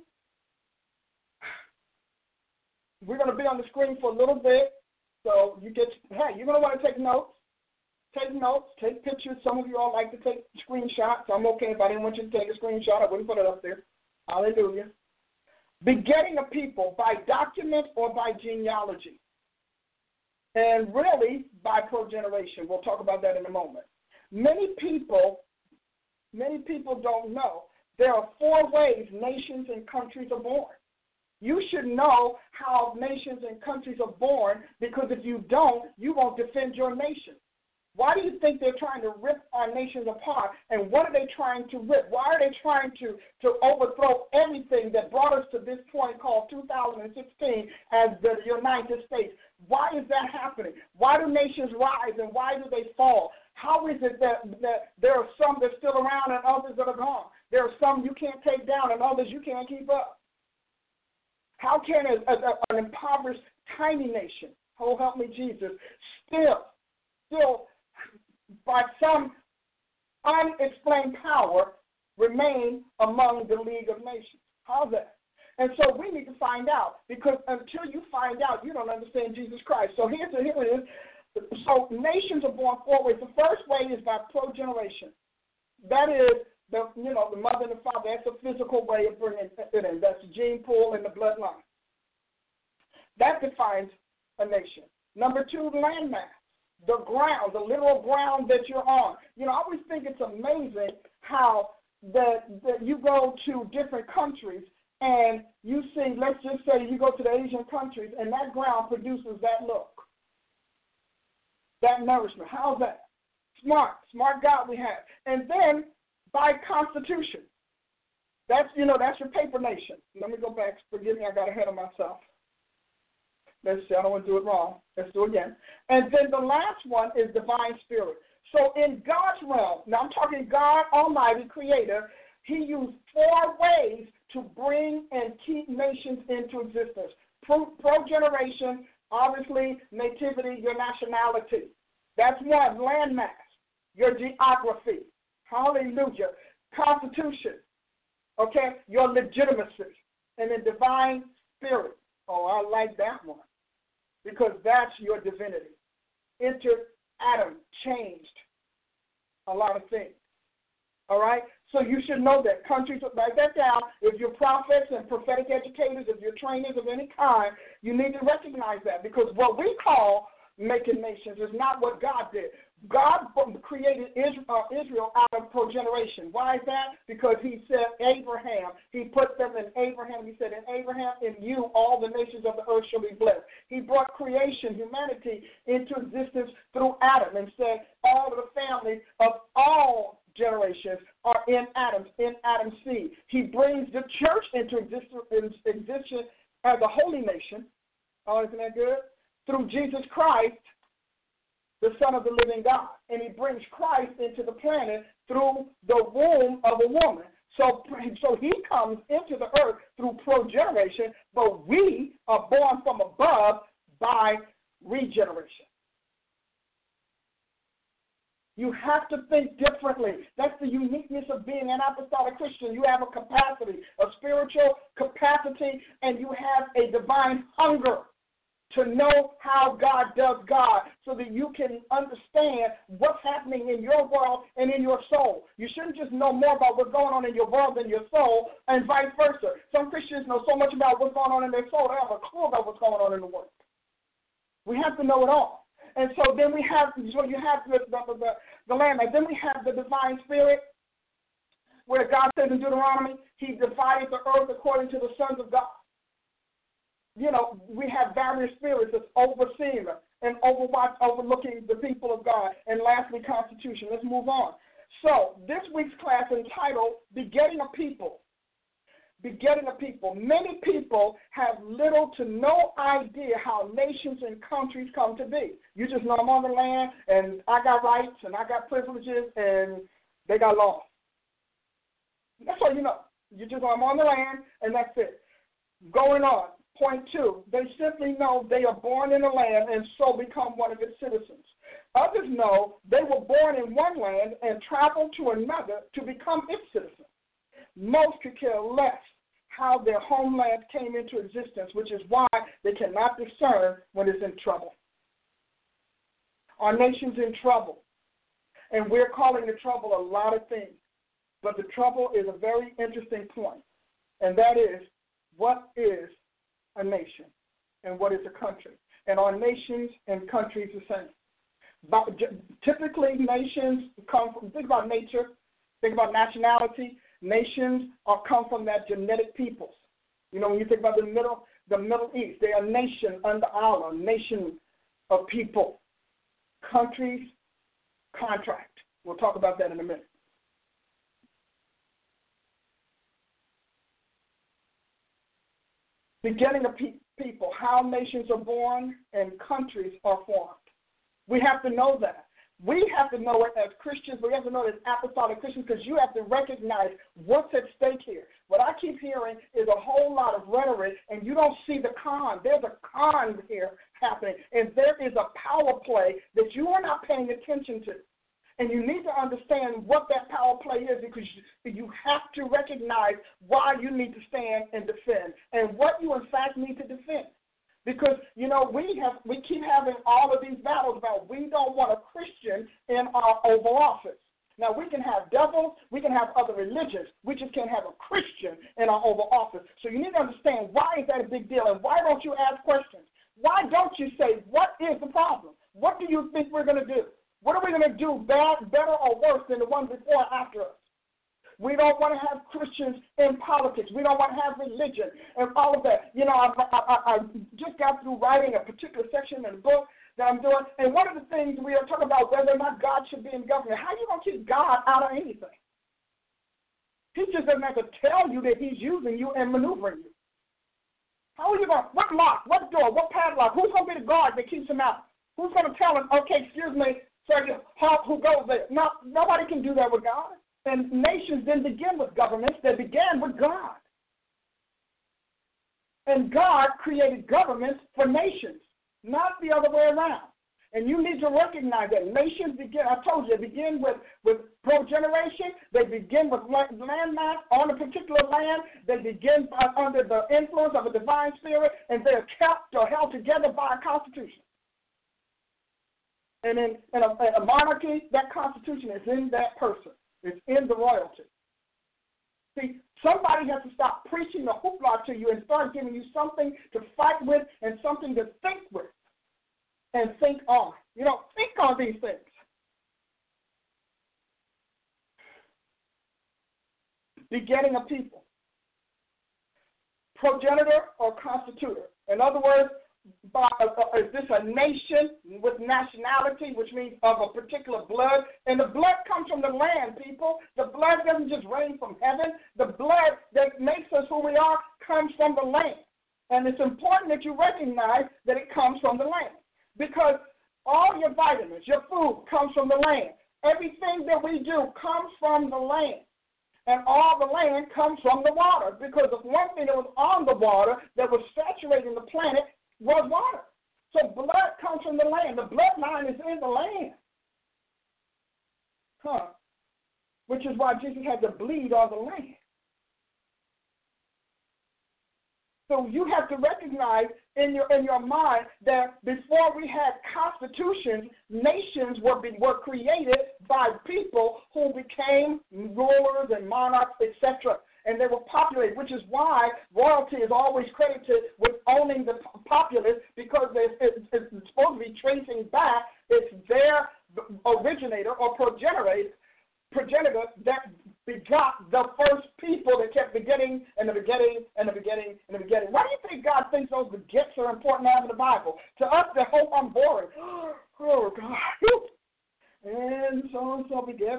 We're going to be on the screen for a little bit. So you're going to want to take notes. Take notes, take pictures. Some of you all like to take screenshots. I'm okay if I didn't want you to take a screenshot. I wouldn't put it up there. Hallelujah. Begetting a people by document or by genealogy. And really by progeneration. We'll talk about that in a moment. Many people don't know there are 4 ways nations and countries are born. You should know how nations and countries are born because if you don't, you won't defend your nation. Why do you think they're trying to rip our nations apart? And what are they trying to rip? Why are they trying to overthrow everything that brought us to this point called 2016 as the United States? Why is that happening? Why do nations rise and why do they fall? How is it that there are some that are still around and others that are gone? There are some you can't take down and others you can't keep up. How can an impoverished, tiny nation, oh help me Jesus, still by some unexplained power, remain among the League of Nations? How's that? And so we need to find out, because until you find out, you don't understand Jesus Christ. So here it is. So nations are born 4 ways. The first way is by progeneration. That is the mother and the father. That's a physical way of bringing it in. That's the gene pool and the bloodline. That defines a nation. Number 2, landmass. The ground, the literal ground that you're on. I always think it's amazing how that you go to different countries and you see, let's just say you go to the Asian countries and that ground produces that look, that nourishment. How's that? Smart God we have. And then by constitution, that's your paper nation. Let me go back. Forgive me, I got ahead of myself. Let's see, I don't want to do it wrong. Let's do it again. And then the last one is divine spirit. So in God's realm, now I'm talking God Almighty, Creator, He used 4 ways to bring and keep nations into existence. Progeneration, obviously, nativity, your nationality. That's one. Landmass, your geography. Hallelujah. Constitution, okay, your legitimacy. And then divine spirit. Oh, I like that one because that's your divinity. Enter Adam, changed a lot of things. All right? So you should know that. Countries, write that down. If you're prophets and prophetic educators, if you're trainers of any kind, you need to recognize that because what we call making nations is not what God did. God created Israel out of progeneration. Why is that? Because He said Abraham, He put them in Abraham. He said, in Abraham, in you, all the nations of the earth shall be blessed. He brought creation, humanity, into existence through Adam and said all of the families of all generations are in Adam's seed. He brings the church into existence as a holy nation. Oh, isn't that good? Through Jesus Christ, the Son of the living God. And He brings Christ into the planet through the womb of a woman. So He comes into the earth through progeneration, but we are born from above by regeneration. You have to think differently. That's the uniqueness of being an apostolic Christian. You have a capacity, a spiritual capacity, and you have a divine hunger to know how God does God so that you can understand what's happening in your world and in your soul. You shouldn't just know more about what's going on in your world than your soul and vice versa. Some Christians know so much about what's going on in their soul, they have a clue about what's going on in the world. We have to know it all. And so then you have the land, and then we have the divine spirit. where God says in Deuteronomy, he divided the earth according to the sons of God. You know, we have various spirits that's overseeing and overlooking the people of God. And lastly, Constitution. Let's move on. So this week's class entitled Begetting a People. Begetting a people. Many people have little to no idea how nations and countries come to be. You just know I'm on the land, and I got rights, and I got privileges, and they got laws. That's all you know. You just know I'm on the land, and that's it. Going on. Point 2, they simply know they are born in a land and so become one of its citizens. Others know they were born in one land and traveled to another to become its citizens. Most could care less how their homeland came into existence, which is why they cannot discern when it's in trouble. Our nation's in trouble, and we're calling the trouble a lot of things. But the trouble is a very interesting point, and that is, what is a nation and what is a country? And are nations and countries the same? But typically, nations come from, think about nature, think about nationality. Nations come from that genetic peoples. You know, when you think about the Middle East, they are a nation under Allah, a nation of people. Countries, contract. We'll talk about that in a minute. Beginning of people, how nations are born and countries are formed. We have to know that. We have to know it as Christians. We have to know it as apostolic Christians, because you have to recognize what's at stake here. What I keep hearing is a whole lot of rhetoric, and you don't see the con. There's a con here happening, and there is a power play that you are not paying attention to. And you need to understand what that power play is, because you have to recognize why you need to stand and defend and what you, in fact, need to defend. Because, you know, we keep having all of these battles about we don't want a Christian in our Oval Office. Now, we can have devils, we can have other religions, we just can't have a Christian in our Oval Office. So you need to understand, why is that a big deal, and why don't you ask questions? Why don't you say, what is the problem? What do you think we're going to do? What are we going to do, better or worse than the one before or after us? We don't want to have Christians in politics. We don't want to have religion and all of that. You know, I just got through writing a particular section in the book that I'm doing, and one of the things we are talking about, whether or not God should be in government. How are you going to keep God out of anything? He just doesn't have to tell you that he's using you and maneuvering you. How are you going to, what lock, what door, what padlock, who's going to be the guard that keeps him out? Who's going to tell him, okay, excuse me, sir, who goes there? No, nobody can do that with God. And nations didn't begin with governments. They began with God. And God created governments for nations, not the other way around. And you need to recognize that nations begin, I told you, they begin with progeneration. They begin with landmass on a particular land. They begin under the influence of a divine spirit, and they are kept or held together by a constitution. And in a monarchy, that constitution is in that person. It's in the royalty. See, somebody has to stop preaching the hoopla to you and start giving you something to fight with and something to think with and think on. You know, think on these things. Begetting a people. Progenitor or constitutor. In other words, is this a nation with nationality, which means of a particular blood? And the blood comes from the land, people. The blood doesn't just rain from heaven. The blood that makes us who we are comes from the land. And it's important that you recognize that it comes from the land, because all your vitamins, your food comes from the land. Everything that we do comes from the land. And all the land comes from the water, because the one thing that was on the water that was saturating the planet was water. So blood comes from the land. The bloodline is in the land. Which is why Jesus had to bleed on the land. So you have to recognize in your mind that before we had constitutions, nations were created by people who became rulers and monarchs, etc. And they were populated, which is why royalty is always credited with owning the populace, because it's supposed to be tracing back. It's their originator or progenitor that begot the first people that kept begetting and the begetting and the begetting and the begetting. Why do you think God thinks those begets are important to have in the Bible? To us, they hope I'm boring. Oh, God. And so begets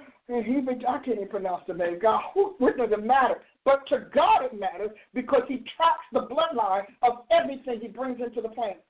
I can't even pronounce the name. God, what does it matter? But to God it matters because he tracks the bloodline of everything he brings into the planet.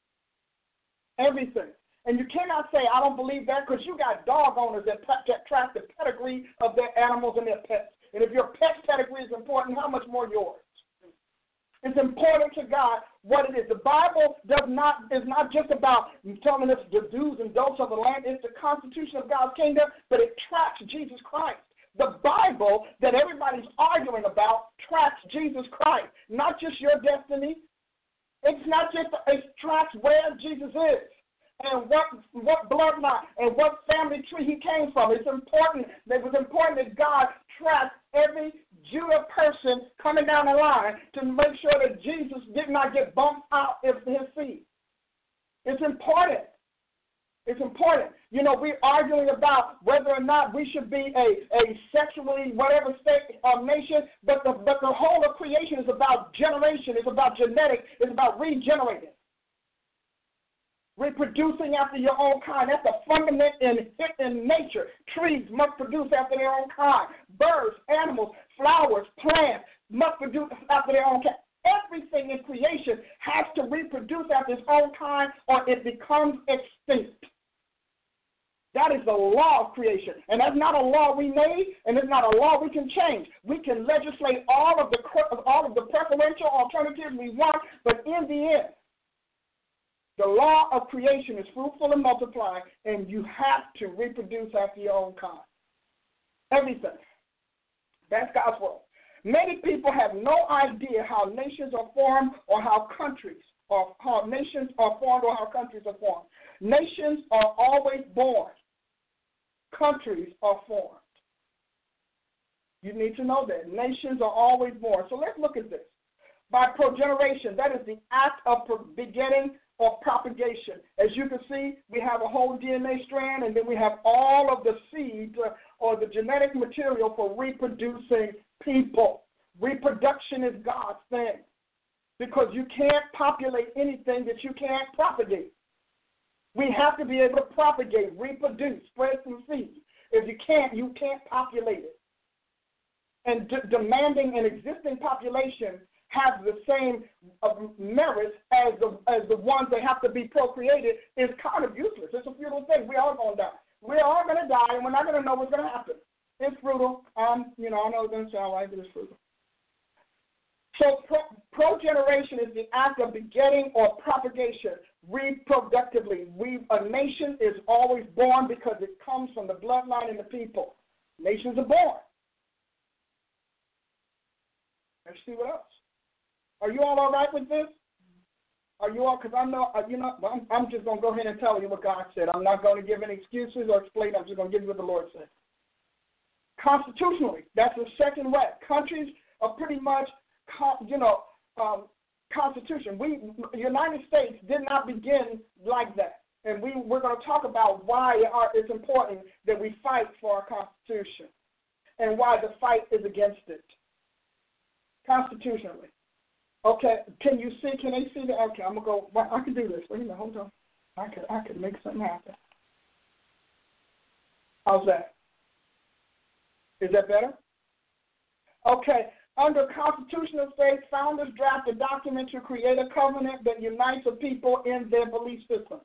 Everything. And you cannot say, I don't believe that, because you got dog owners that track the pedigree of their animals and their pets. And if your pet's pedigree is important, how much more yours? It's important to God what it is. The Bible is not just about telling us the do's and don'ts of the land. It's the constitution of God's kingdom, but it tracks Jesus Christ. The Bible that everybody's arguing about tracks Jesus Christ, not just your destiny. It's not just, it tracks where Jesus is and what bloodline and what family tree he came from. It's important. It was important that God tracked every Judah person coming down the line to make sure that Jesus did not get bumped out of his seed. It's important. It's important. You know, we're arguing about whether or not we should be a sexually whatever state or nation, but the whole of creation is about generation. It's about genetics. It's about regenerating. Reproducing after your own kind. That's a fundament in nature. Trees must produce after their own kind. Birds, animals, flowers, plants must produce after their own kind. Everything in creation has to reproduce after its own kind or it becomes extinct. That is the law of creation. And that's not a law we made, and it's not a law we can change. We can legislate all of the preferential alternatives we want, but in the end, the law of creation is fruitful and multiply, and you have to reproduce after your own kind. Everything. That's God's word. Many people have no idea how nations are formed or how countries or how nations are formed or how countries are formed. Nations are always born. Countries are formed. You need to know that. Nations are always born. So let's look at this. By progeneration, that is the act of begetting or propagation. As you can see, we have a whole DNA strand, and then we have all of the seeds or the genetic material for reproducing people. Reproduction is God's thing because you can't populate anything that you can't propagate. We have to be able to propagate, reproduce, spread some seeds. If you can't populate it. And demanding an existing population have the same merits as the ones that have to be procreated is kind of useless. It's a futile thing. We all going to die. We're all going to die, and we're not going to know what's going to happen. It's brutal. I know it doesn't sound like it. It's brutal. So progeneration is the act of begetting or propagation reproductively. A nation is always born because it comes from the bloodline and the people. Nations are born. Let's see what else. Are you all right with this? Are you all? Because I know, I'm just going to go ahead and tell you what God said. I'm not going to give any excuses or explain. I'm just going to give you what the Lord said. Constitutionally, that's the second way. Countries are pretty much, Constitution. United States did not begin like that. And we're going to talk about why it's important that we fight for our Constitution and why the fight is against it. Constitutionally. Okay, can they see that? Okay, I'm going to go, I can do this. Wait a minute, hold on. I could make something happen. How's that? Is that better? Okay, under constitutional states, founders draft a document to create a covenant that unites a people in their belief system.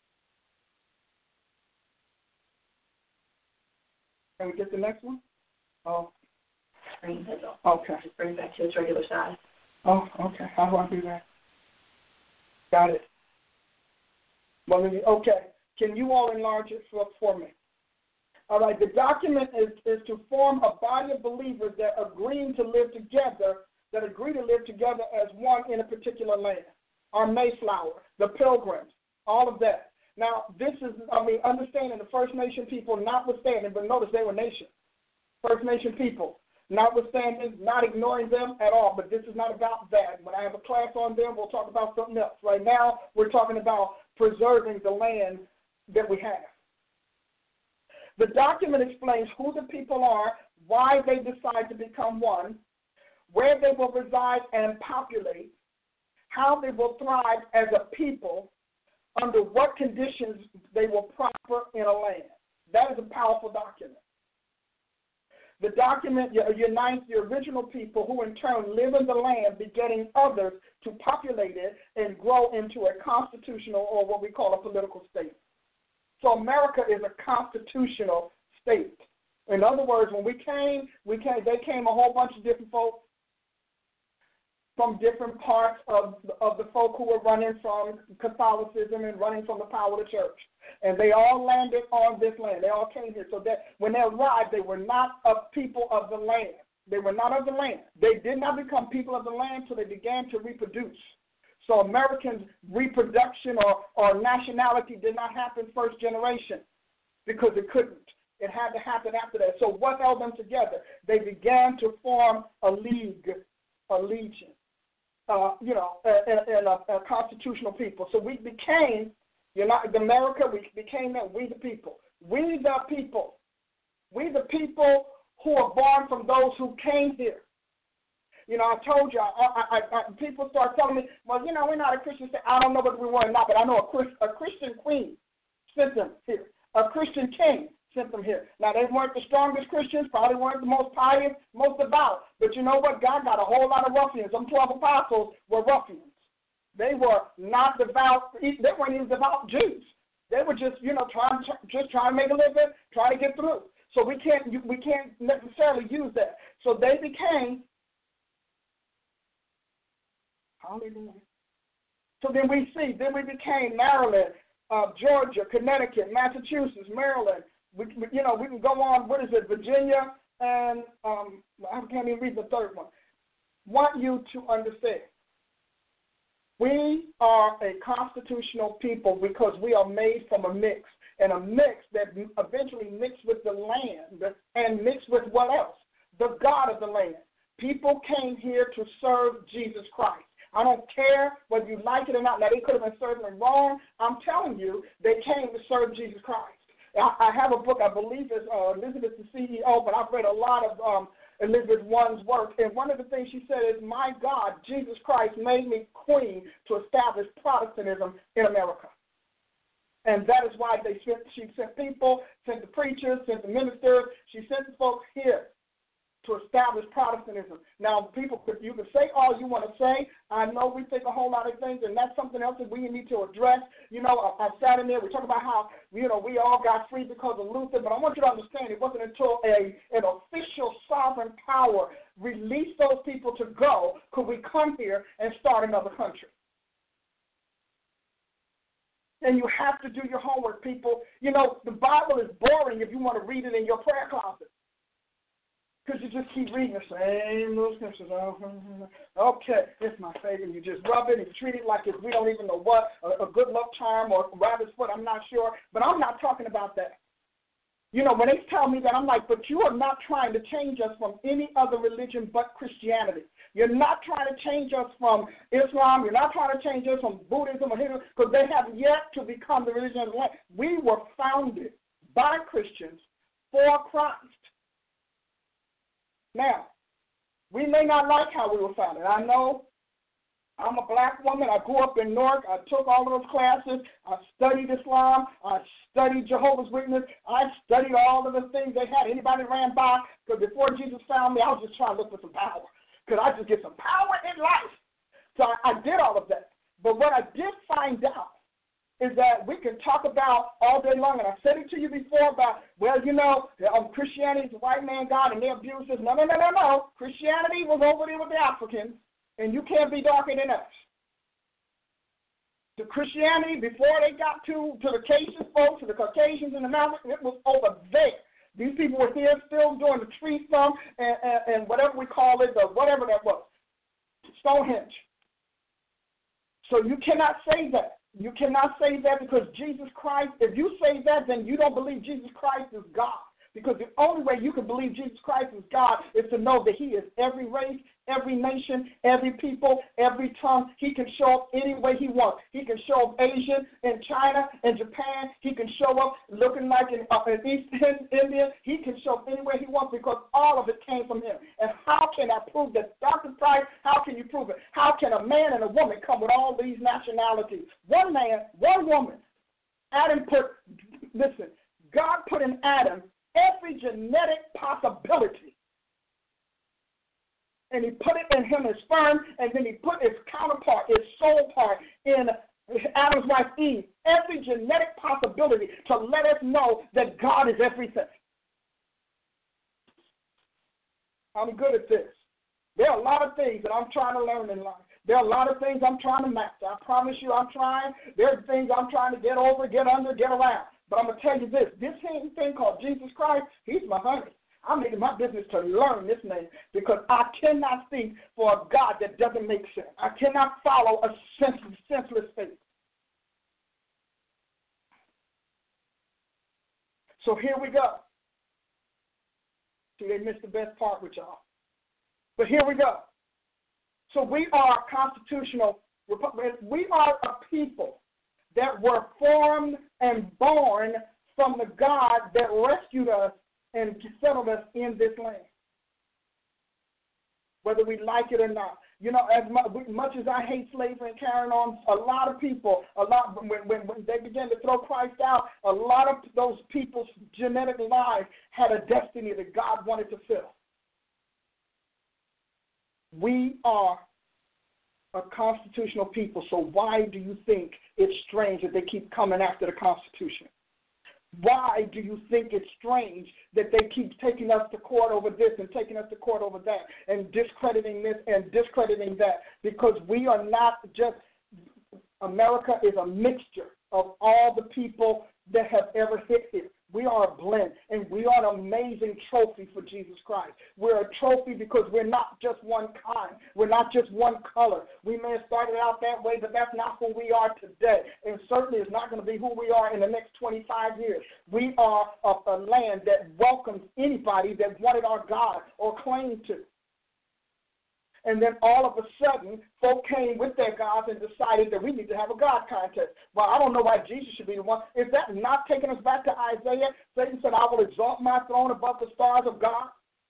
Can we get the next one? Oh. Okay. Just bring it back to its regular size. Oh, okay. How do I do that? Got it. Well, okay. Can you all enlarge it for me? All right. The document is to form a body of believers that agree to live together as one in a particular land. Our Mayflower, the Pilgrims, all of that. Now, this is, understanding the First Nation people, notwithstanding, but notice they were nations. First Nation people. Notwithstanding, not ignoring them at all, but this is not about that. When I have a class on them, we'll talk about something else. Right now, we're talking about preserving the land that we have. The document explains who the people are, why they decide to become one, where they will reside and populate, how they will thrive as a people, under what conditions they will prosper in a land. That is a powerful document. The document unites the original people who in turn live in the land, begetting others to populate it and grow into a constitutional, or what we call a political state. So America is a constitutional state. In other words, when they came a whole bunch of different folks from different parts of the folk who were running from Catholicism and running from the power of the church. And they all landed on this land. They all came here. So that when they arrived, they were not a people of the land. They were not of the land. They did not become people of the land until they began to reproduce. So Americans' reproduction or nationality did not happen first generation because it couldn't. It had to happen after that. So what held them together? They began to form a league, a legion, and a constitutional people. So we became, America, we became that, we the people. We the people. We the people who are born from those who came here. I told you, people start telling me, well, we're not a Christian state. I don't know whether we were or not, but I know a Christian queen sent them here. A Christian king sent them here. Now, they weren't the strongest Christians, probably weren't the most pious, most devout. But you know what? God got a whole lot of ruffians. Them 12 apostles were ruffians. They were not devout. They weren't even devout Jews. They were just, trying to make a living, trying to get through. So we can't necessarily use that. So they became, hallelujah. So then we became Maryland, Georgia, Connecticut, Massachusetts, Maryland. We can go on. What is it? Virginia, and I can't even read the third one. Want you to understand, we are a constitutional people because we are made from a mix, and a mix that eventually mixed with the land and mixed with what else? The God of the land. People came here to serve Jesus Christ. I don't care whether you like it or not. Now, they could have been serving him wrong. I'm telling you, they came to serve Jesus Christ. I have a book, I believe it's Elizabeth the CEO, but I've read a lot of Elizabeth One's work. And one of the things she said is, my God, Jesus Christ made me queen to establish Protestantism in America. And that is why she sent people, sent the preachers, sent the ministers. She sent the folks here to establish Protestantism. Now, you can say all you want to say. I know we think a whole lot of things, and that's something else that we need to address. I sat in there, we talk about how, we all got free because of Luther, but I want you to understand it wasn't until an official sovereign power released those people to go could we come here and start another country. And you have to do your homework, people. The Bible is boring if you want to read it in your prayer closet. Because you just keep reading the same little scriptures. Okay, it's my favorite. You just rub it and treat it like it's we don't even know what, a good luck charm or rabbit's foot, I'm not sure. But I'm not talking about that. When they tell me that, I'm like, but you are not trying to change us from any other religion but Christianity. You're not trying to change us from Islam. You're not trying to change us from Buddhism or Hinduism, because they have yet to become the religion of the land. We were founded by Christians for Christ. Now, we may not like how we were founded. I know I'm a black woman. I grew up in Newark. I took all of those classes. I studied Islam. I studied Jehovah's Witness. I studied all of the things they had. Anybody ran by? Because before Jesus found me, I was just trying to look for some power. Could I just get some power in life? So I did all of that. But what I did find out is that we can talk about all day long, and I said it to you before about, Christianity is the white man God and they abuse us. No. Christianity was over there with the Africans, and you can't be darker than us. The Christianity, before they got to the Caucasian folks, to the Caucasians in the mountains, it was over there. These people were here still doing the tree stump and whatever we call it, whatever that was, Stonehenge. So you cannot say that. You cannot say that because Jesus Christ, if you say that, then you don't believe Jesus Christ is God. Because the only way you can believe Jesus Christ is God is to know that he is every race, every nation, every people, every tongue. He can show up any way he wants. He can show up Asian in China and Japan. He can show up looking like an East Indian. He can show up any way he wants because all of it came from him. And how can I prove that Dr. Christ? How can you prove it? How can a man and a woman come with all these nationalities? One man, one woman. God put in Adam every genetic possibility. And he put it in him as sperm, and then he put his counterpart, his soul part, in Adam's wife Eve. Every genetic possibility to let us know that God is everything. I'm good at this. There are a lot of things that I'm trying to learn in life. There are a lot of things I'm trying to master. I promise you I'm trying. There are things I'm trying to get over, get under, get around. But I'm going to tell you this thing called Jesus Christ, he's my honey. I'm making my business to learn this name because I cannot think for a God that doesn't make sense. I cannot follow a senseless faith. So here we go. See, they missed the best part with y'all. But here we go. So we are constitutional. We are a people that were formed and born from the God that rescued us and settled us in this land, whether we like it or not. You know, as much as I hate slavery and carrying on, a lot of people, when they began to throw Christ out, a lot of those people's genetic lives had a destiny that God wanted to fill. We are a constitutional people, so why do you think it's strange that they keep coming after the Constitution? Why do you think it's strange that they keep taking us to court over this and taking us to court over that and discrediting this and discrediting that? Because we are not just, America is a mixture of all the people that have ever hit here. We are a blend, and we are an amazing trophy for Jesus Christ. We're a trophy because we're not just one kind. We're not just one color. We may have started out that way, but that's not who we are today, and certainly it's not going to be who we are in the next 25 years. We are a land that welcomes anybody that wanted our God or claimed to. And then all of a sudden, folk came with their gods and decided that we need to have a God contest. Well, I don't know why Jesus should be the one. Is that not taking us back to Isaiah? Satan said, I will exalt my throne above the stars of God.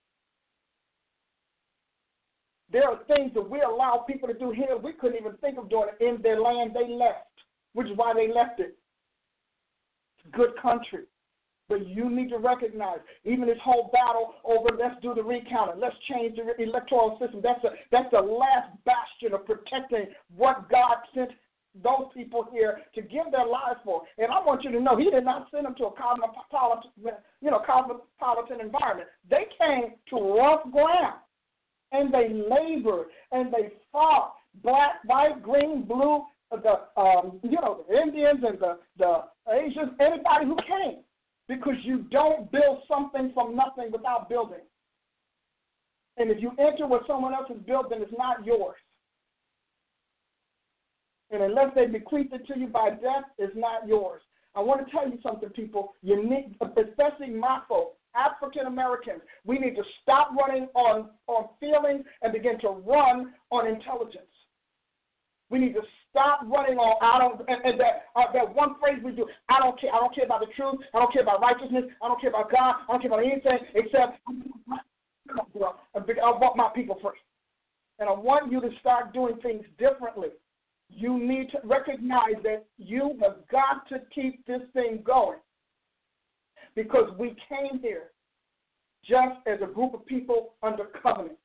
There are things that we allow people to do here we couldn't even think of doing in their land they left, which is why they left it. It's a good country. But you need to recognize, even this whole battle over let's do the recounting, let's change the electoral system, that's the last bastion of protecting what God sent those people here to give their lives for. And I want you to know, he did not send them to a cosmopolitan environment. They came to rough ground, and they labored, and they fought, black, white, green, blue, the Indians and the Asians, anybody who came. Because you don't build something from nothing without building. And if you enter what someone else has built, then it's not yours. And unless they bequeath it to you by death, it's not yours. I want to tell you something, people. You need, especially my folks, African Americans, we need to stop running on feelings and begin to run on intelligence. We need to stop running on that one phrase we do. I don't care. I don't care about the truth. I don't care about righteousness. I don't care about God. I don't care about anything except I want my people free. And I want you to start doing things differently. You need to recognize that you have got to keep this thing going because we came here just as a group of people under covenant.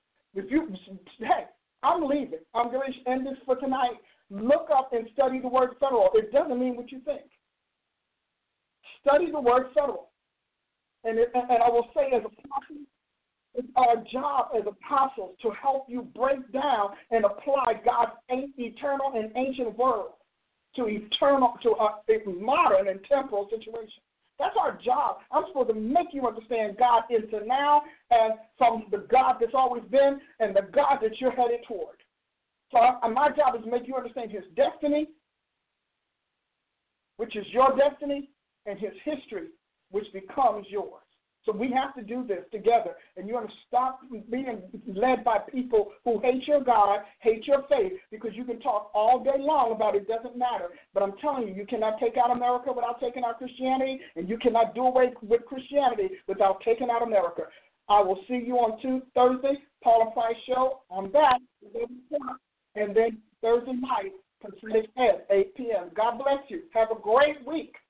I'm leaving. I'm going to end this for tonight. Look up and study the word federal. It doesn't mean what you think. Study the word federal. And I will say as apostles, it's our job as apostles to help you break down and apply God's eternal and ancient word to a modern and temporal situation. That's our job. I'm supposed to make you understand God into now and from the God that's always been and the God that you're headed toward. So my job is to make you understand his destiny, which is your destiny, and his history, which becomes yours. So we have to do this together. And you're going to stop being led by people who hate your God, hate your faith, because you can talk all day long about it doesn't matter. But I'm telling you, you cannot take out America without taking out Christianity, and you cannot do away with Christianity without taking out America. I will see you on Thursday, Paula Price Show. I'm back, and then Thursday night, Pacific at 8 p.m. God bless you. Have a great week.